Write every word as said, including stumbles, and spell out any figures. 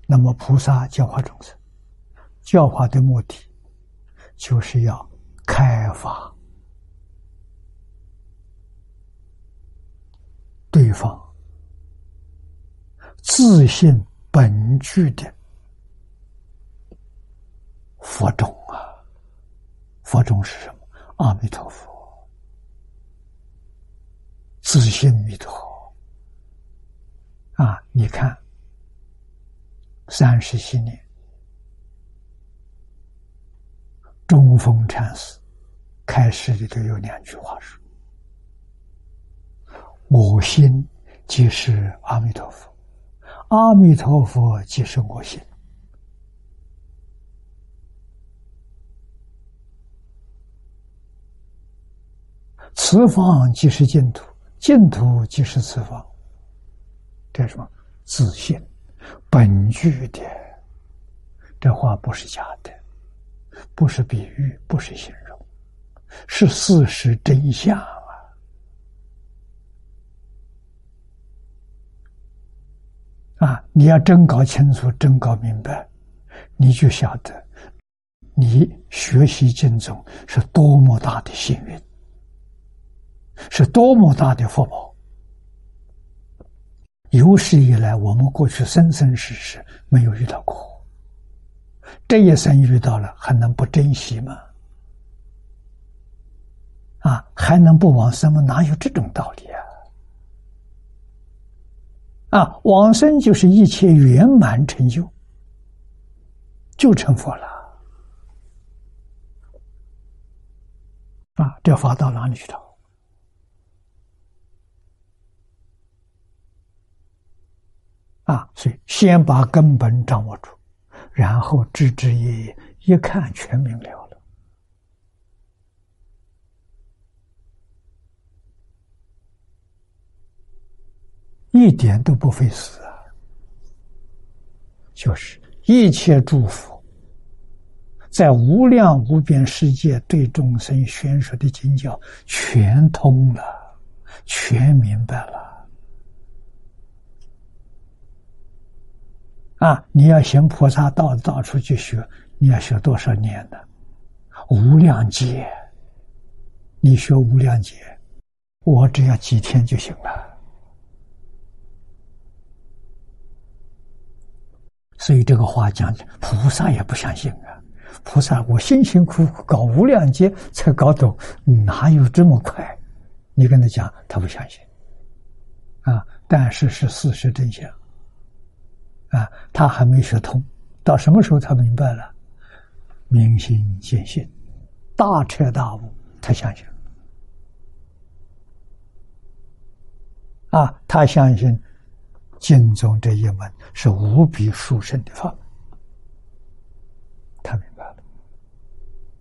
那么菩萨教化众生，教化的目的就是要开发对方自性本具的佛种啊。佛种是什么？阿弥陀佛，自性弥陀啊！你看，三十七年，中峰禅师开始里头有两句话说：“我心即是阿弥陀佛，阿弥陀佛即是我心。”此方即是净土，净土即是此方。这是什么？自性本具的。这话不是假的，不是比喻，不是形容，是事实真相啊！啊，你要真搞清楚，真搞明白，你就晓得，你学习经宗是多么大的幸运，是多么大的福报。有史以来，我们过去生生世世没有遇到过，这一生遇到了，还能不珍惜吗？啊，还能不往生吗？哪有这种道理啊？啊，往生就是一切圆满成就，就成佛了。啊，这法到哪里去找？啊，所以先把根本掌握住，然后枝枝叶叶一看全明了了。一点都不费事啊！就是一切诸佛在无量无边世界对众生宣说的经教全通了，全明白了。啊，你要行菩萨道，到处去学，你要学多少年呢？无量劫，你学无量劫，我只要几天就行了。所以这个话讲，菩萨也不相信啊。菩萨，我辛辛苦苦搞无量劫才搞懂，哪有这么快？你跟他讲，他不相信。啊，但是是事实真相。啊，他还没学通，到什么时候他明白了？明心见性，大彻大悟，他相信。啊，他相信经宗这一门是无比殊胜的法门。